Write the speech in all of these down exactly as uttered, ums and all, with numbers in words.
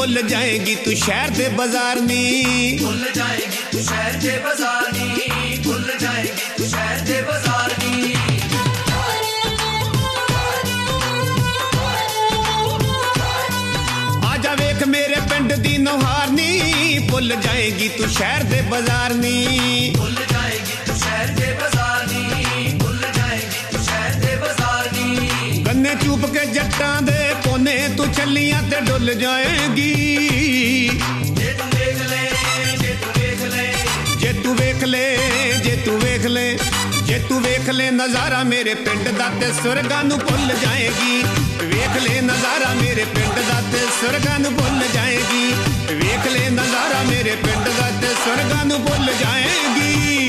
भुल जाएगी तू शहर दे बाजार नी, भुल जाएगी तू शहर दे बाजार नी, भुल जाएगी तू शहर दे बाजार नी। आजा वेख मेरे पिंड दी नौहार नी, भुल जाएगी तू शहर दे बाजार नी, भुल जाएगी तू शहर दे बाजार नी, भुल जाएगी तू शहर दे बाजार नी। गन्ने चूप के जट्टां दे कोने तू चलियां ते डुल जाएगी, जे तू वेख ले, जे तू वेख ले, जे तू वेख ले, जे तू वेख ले, जे तू वेख ले नजारा मेरे पिंड दा ते सुरगां नू भुल जाएगी, वेख ले नजारा मेरे पिंड दा ते सुरगां नू भुल जाएगी, वेख ले नजारा मेरे पिंड दा ते सुरगां नू भुल जाएगी।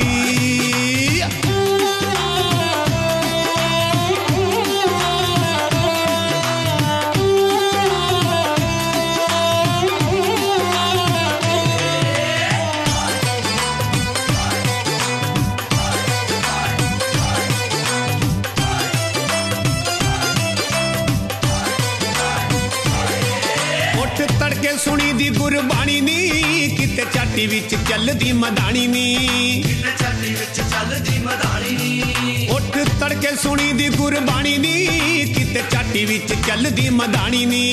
तड़के सुनी दी गुरबाणी नी, किते चाटी विच चलदी मदानी नी, किते चाटी विच चलदी मदानी नी। उठ तड़के सुनी दी गुरबाणी नी, किते चाटी विच चलदी मदानी नी।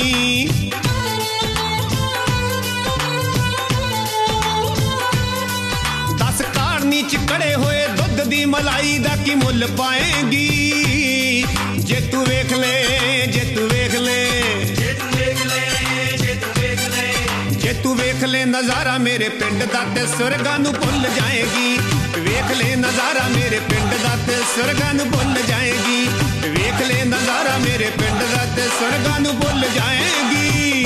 दस कारनी च कड़े होए दुध दी मलाई दा की मुल पाएगी, जे तू वेख ले, जे तू वेख ले, तू वेख ले नजारा मेरे पिंड दा ते सुरगां नू भुल जाएगी, वेख ले नजारा मेरे पिंड दा ते सुरगां नू भुल जाएगी, वेख ले नजारा मेरे पिंड दा ते सुरगां नू भुल जाएगी।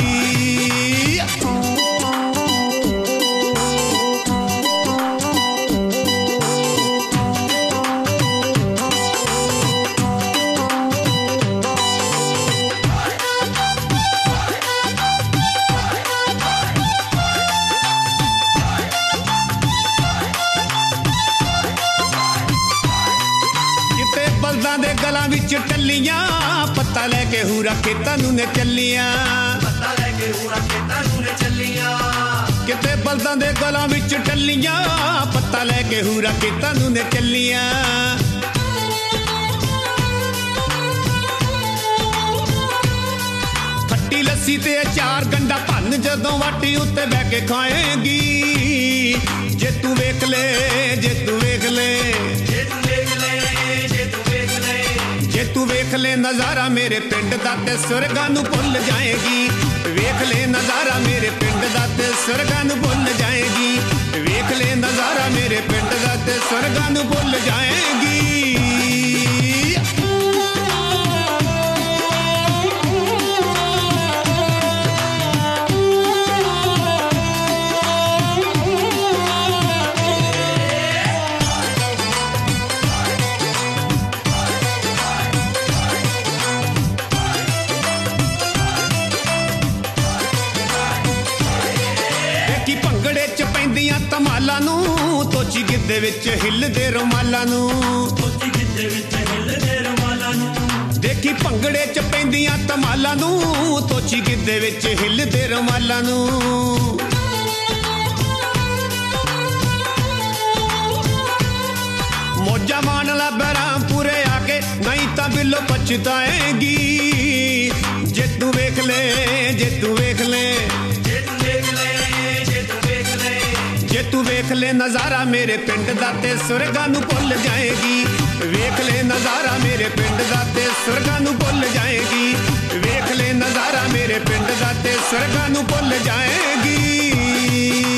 दे गलां विच टल्लियां पत्ता लेके हूरा खेतां नू ने चलियां, पत्ता लेके हूरा खेतां नू ने चलियां। किते बलदां दे गलां विच टल्लियां पत्ता लेके हूरा खेतां नू ने चलियां। खट्टी लस्सी ते अचार गंडा भन जदों वाटी उत्ते बह के खाएगी, जे तू वेख ले, जे तू वेख ले, जे तू वेख ले, जे तू वेख ले, जे तू वेख ले नजारा मेरे पिंड दा ते सुरगां नू भुल जाएगी, वेख ले नजारा मेरे पिंड दा ते सुरगां नू भुल जाएगी, वेख ले नजारा मेरे पिंड दा ते सुरगां नू भुल जाएगी। तमाला नू तोची गिद्धे विच हिलदे रुमाला नू, तोची गिद्धे विच हिलदे रुमाला नू। देखी भंगड़े च पैंदियां तमाला नू तोची गिद्धे विच हिलदे रुमाला नू। मौजा मान ला बहरामपुरे आके नहीं तां बिलो पछताएगी, जे तू वेख ले, जे तू वेख ले, जे तू वेख ले नजारा मेरे पिंड दा ते सुरगां नू भुल जाएगी, वेख ले नजारा मेरे पिंड दा ते सुरगां नू भुल जाएगी, वेख ले नजारा मेरे पिंड दा ते सुरगां नू भुल जाएगी।